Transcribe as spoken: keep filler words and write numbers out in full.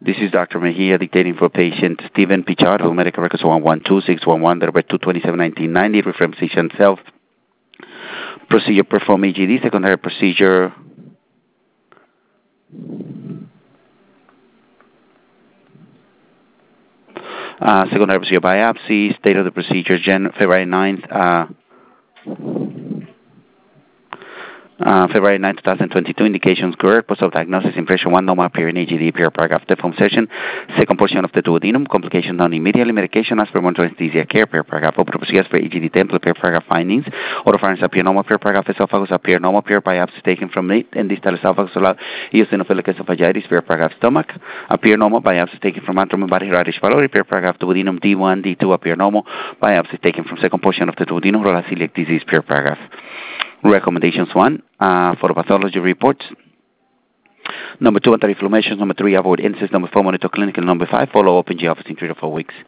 This is Doctor Mejia dictating for patient Stephen Pichardo, medical records one one two six one one, number two twenty-seven nineteen ninety, reference patient self. Procedure perform E G D, secondary procedure. Uh, secondary procedure biopsy, state of the procedure, Jan February ninth. Uh, Uh, February ninth, twenty twenty-two, indications correct, post-op diagnosis, impression one, normal appearing E G D, period paragraph, deform session, second portion of the duodenum, complication done immediately, medication as per monitoring anesthesia care, period paragraph, open procedures for E G D template, period paragraph findings, oropharynx appear normal, period paragraph, esophagus appear normal, period biopsy taken from it, and distal esophagus allowed, eosinophilic esophagitis, period paragraph, stomach, appear normal, biopsy taken from abdomen, body radish pylori, period paragraph, duodenum D one, D two appear normal, biopsy taken from second portion of the duodenum, oral celiac disease, period paragraph. Recommendations one, uh, for pathology reports. Number two, anti-inflammation. Number three, avoid incest. Number four, monitor clinical. Number five, follow up in G office in three to four weeks.